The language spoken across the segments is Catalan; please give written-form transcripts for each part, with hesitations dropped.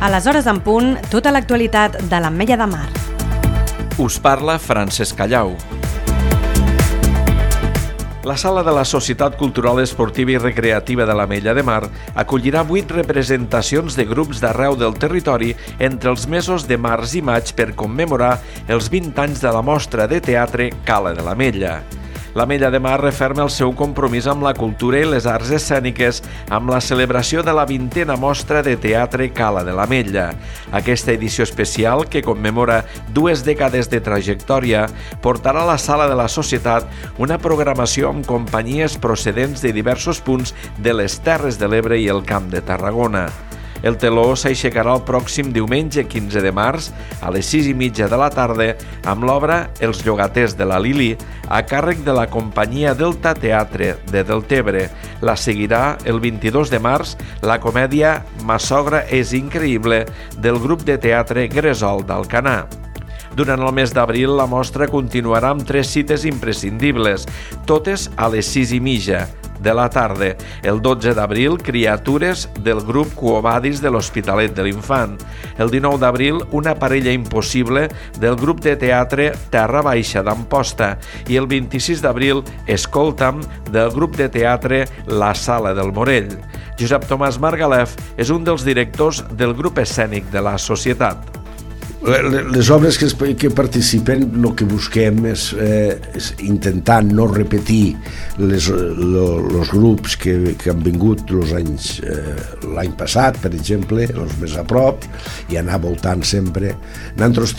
A les hores en punt, tota l'actualitat de l'Ametlla de Mar. Us parla Francesc Callau. La sala de la Societat Cultural Esportiva i Recreativa de l'Ametlla de Mar acollirà 8 representacions de grups d'arreu del territori entre els mesos de març i maig per commemorar els 20 anys de la mostra de teatre Cala de l'Ametlla. L'Ametlla de Mar referma el seu compromís amb la cultura i les arts escèniques amb la celebració de la 20a mostra de teatre Cala de l'Ametlla. Aquesta edició especial, que commemora 2 dècades de trajectòria, portarà a la sala de la Societat una programació amb companyies procedents de diversos punts de les Terres de l'Ebre i el Camp de Tarragona. El teló s'aixecarà el pròxim diumenge 15 de març a les 6:30 de la tarda amb l'obra Els llogaters de la Lili a càrrec de la companyia Delta Teatre de Deltebre. La seguirà el 22 de març la comèdia Ma sogra és increïble del grup de teatre Gresol d'Alcanar. Durant el mes d'abril, la mostra continuarà amb 3 cites imprescindibles, totes a les 6:30 de la tarda. El 12 d'abril, Criatures del grup Cuobadis de l'Hospitalet de l'Infant. El 19 d'abril, Una parella impossible del grup de teatre Terra Baixa d'Amposta. I el 26 d'abril, Escolta'm del grup de teatre La Sala del Morell. Josep Tomàs Margalef és un dels directors del grup escènic de la Societat. Les obres que participen, el que busquem és intentar no repetir els grups que han vingut l'any passat, per exemple, els més a prop, i anar voltant sempre. Nosaltres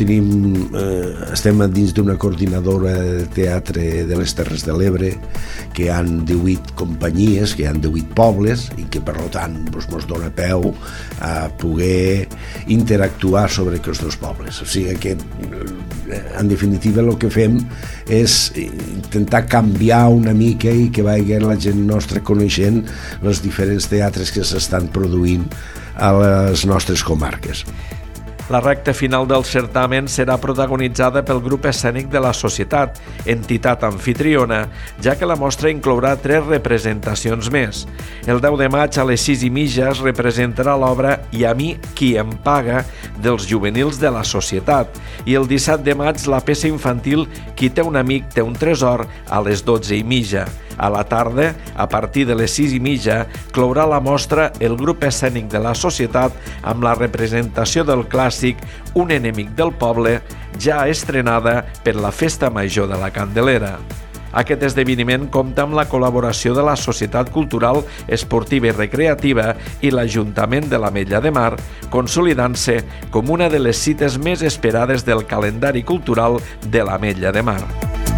estem dins d'una coordinadora de teatre de les Terres de l'Ebre, que hi ha 18 companyies, que hi ha 18 pobles, i que per tant ens dona peu a poder interactuar sobre aquests dos pobles. O sigui que, en definitiva, el que fem és intentar canviar una mica i que vagi la gent nostra coneixent els diferents teatres que s'estan produint a les nostres comarques. La recta final del certamen serà protagonitzada pel grup escènic de la Societat, entitat anfitriona, ja que la mostra inclourà 3 representacions més. El 10 de maig a les 6:30 es representarà l'obra I a mi qui em paga dels juvenils de la Societat i el 17 de maig la peça infantil Qui té un amic té un tresor a les 12:30. A la tarda, a partir de les 6:30, clourà la mostra el grup escènic de la Societat amb la representació del clàssic Un enemic del poble, ja estrenada per la Festa Major de la Candelera. Aquest esdeveniment compta amb la col·laboració de la Societat Cultural Esportiva i Recreativa i l'Ajuntament de l'Ametlla de Mar, consolidant-se com una de les cites més esperades del calendari cultural de l'Ametlla de Mar.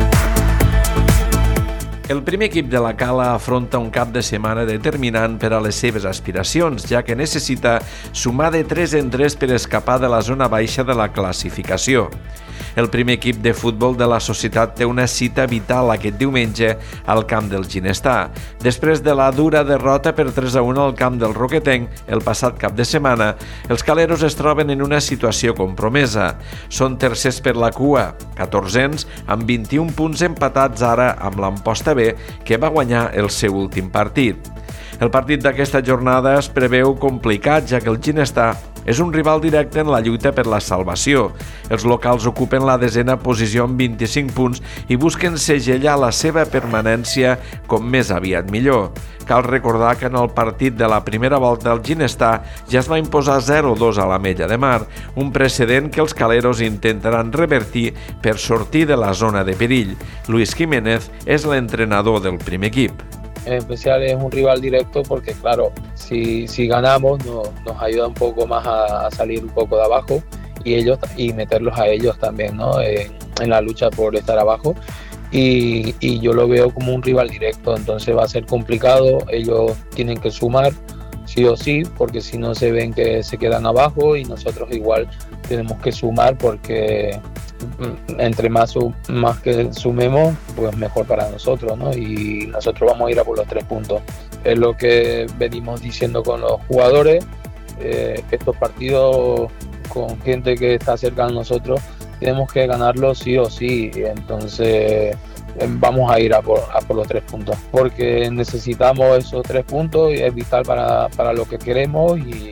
El primer equip de la Cala afronta un cap de setmana determinant per a les seves aspiracions, ja que necessita sumar de 3 en 3 per escapar de la zona baixa de la classificació. El primer equip de futbol de la Societat té una cita vital aquest diumenge al camp del Ginestar. Després de la dura derrota per 3-1 al camp del Roquetenc el passat cap de setmana, els caleros es troben en una situació compromesa. Són tercers per la cua, 14ens, amb 21 punts empatats ara amb l'Amposta B, que va guanyar el seu últim partit. El partit d'aquesta jornada es preveu complicat, ja que el Ginestar és un rival directe en la lluita per la salvació. Els locals ocupen la 10a posició amb 25 punts i busquen segellar la seva permanència com més aviat millor. Cal recordar que en el partit de la primera volta el Ginestar ja es va imposar 0-2 a l'Ametlla de Mar, un precedent que els caleros intentaran revertir per sortir de la zona de perill. Luis Jiménez és l'entrenador del primer equip. En especial es un rival directo porque, claro, si ganamos nos ayuda un poco más a salir un poco de abajo y meterlos a ellos también, ¿no? En la lucha por estar abajo. Y yo lo veo como un rival directo, entonces va a ser complicado. Ellos tienen que sumar sí o sí, porque si no se ven que se quedan abajo, y nosotros igual tenemos que sumar porque entre más que sumemos, pues mejor para nosotros, ¿no? Y nosotros vamos a ir a por los 3 puntos. Es lo que venimos diciendo con los jugadores. Estos partidos con gente que está cerca de nosotros tenemos que ganarlos sí o sí. Entonces vamos a ir a por los 3 puntos, porque necesitamos esos 3 puntos y es vital para lo que queremos,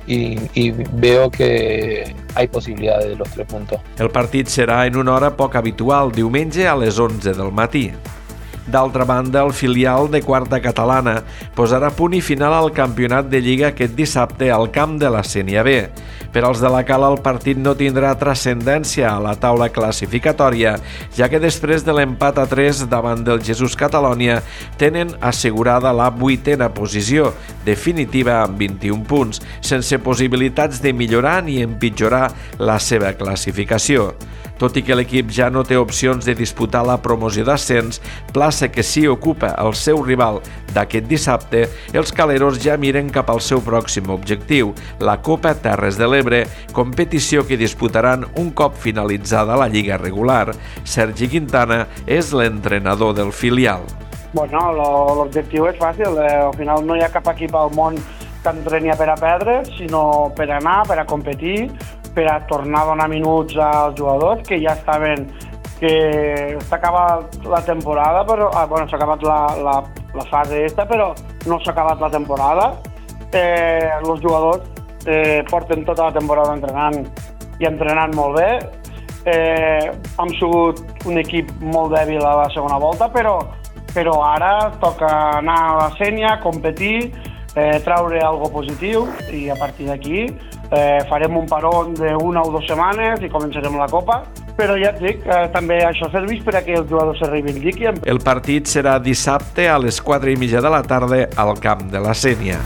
y veo que hay posibilidades de los 3 puntos. El partit serà en una hora poc habitual, diumenge a les 11 del matí. D'altra banda, el filial de quarta catalana posarà punt i final al campionat de Lliga aquest dissabte al camp de la Sénia B. Per als de la Cala, el partit no tindrà transcendència a la taula classificatòria, ja que després de l'empat a 3 davant del Jesús Catalònia tenen assegurada la 8a posició, definitiva amb 21 punts, sense possibilitats de millorar ni empitjorar la seva classificació. Tot i que l'equip ja no té opcions de disputar la promoció d'ascens, plaça que sí ocupa el seu rival d'aquest dissabte, els caleros ja miren cap al seu pròxim objectiu, la Copa Terres de l'Ebre, competició que disputaran un cop finalitzada la Lliga regular. Sergi Quintana és l'entrenador del filial. Bueno, l'objectiu és fàcil, al final no hi ha cap equip al món que entreni per a perdre, sinó per anar, per a competir, per a tornar a donar minuts als jugadors que ja saben que s'ha acabat la temporada, però s'ha acabat la fase esta, però no s'ha acabat la temporada. Els jugadors porten tota la temporada entrenant i entrenant molt bé. Hem sigut un equip molt dèbil a la segona volta, però ara toca anar a la Sénia, competir, treure alguna cosa positiu i a partir d'aquí farem un parón d'una o 2 setmanes i començarem la Copa, però ja et dic, també això serveix per a que els jugadors se reivindiquin. El partit serà dissabte a les 4:30 de la tarda al camp de la Sénia.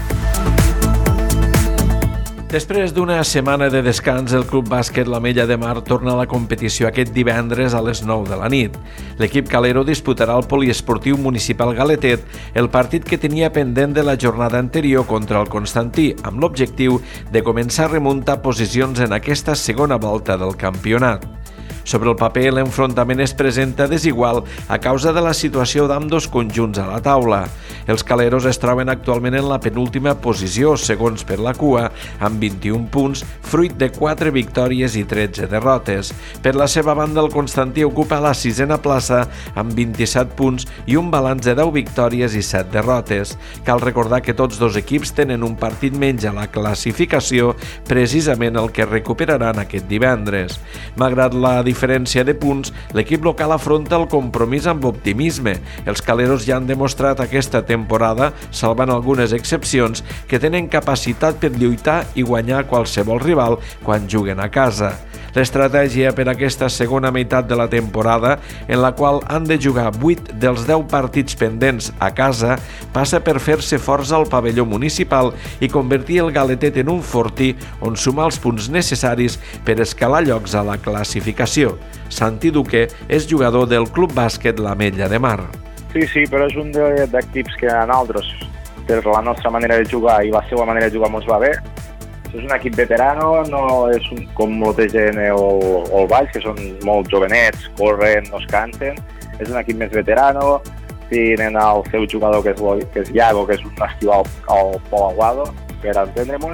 Després d'una setmana de descans, el Club Bàsquet l'Ametlla de Mar torna a la competició aquest divendres a les 9 de la nit. L'equip calero disputarà al Poliesportiu Municipal Galetet el partit que tenia pendent de la jornada anterior contra el Constantí, amb l'objectiu de començar a remuntar posicions en aquesta segona volta del campionat. Sobre el paper, l'enfrontament es presenta desigual a causa de la situació d'ambdós conjunts a la taula. Els caleros es troben actualment en la penúltima posició, segons per la cua, amb 21 punts, fruit de 4 victòries i 13 derrotes. Per la seva banda, el Constantí ocupa la 6a plaça amb 27 punts i un balanç de 10 victòries i 7 derrotes. Cal recordar que tots dos equips tenen un partit menys a la classificació, precisament el que recuperaran aquest divendres. Malgrat la diferència de punts, l'equip local afronta el compromís amb optimisme. Els caleros ja han demostrat aquesta temporada, salvant algunes excepcions, que tenen capacitat per lluitar i guanyar qualsevol rival quan juguen a casa. L'estratègia per aquesta segona meitat de la temporada, en la qual han de jugar 8 dels 10 partits pendents a casa, passa per fer-se forts al pavelló municipal i convertir el Galetet en un fortí on sumar els punts necessaris per escalar llocs a la classificació. Santi Duque és jugador del Club Bàsquet l'Ametlla de Mar. Sí, però és un d'equips que a nosaltres, per la nostra manera de jugar i la seva manera de jugar, ens va bé. És un equip veterano, no és com molta gent o el Valls, que són molt jovenets, corren, no es cansen. És un equip més veterano, tenen el seu jugador que és Iago, que és un estival al Pol Aguado, per entendre'ns,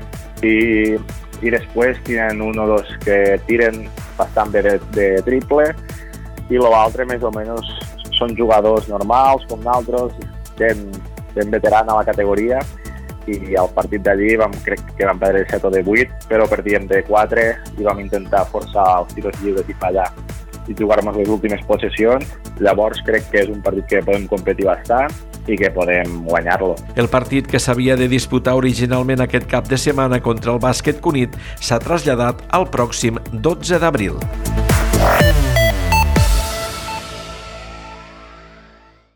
i després tenen un o dos que tiren bastant bé de triple, i l'altre més o menys són jugadors normals, com nosaltres, gent veterana a la categoria, i al partit d'allí crec que vam perdre 7 o de 8, però perdíem de 4 i vam intentar forçar els tiros lliures i fallar i jugar-nos les últimes possessions. Llavors crec que és un partit que podem competir bastant i que podem guanyar-lo. El partit que s'havia de disputar originalment aquest cap de setmana contra el Bàsquet Cunit s'ha traslladat al pròxim 12 d'abril.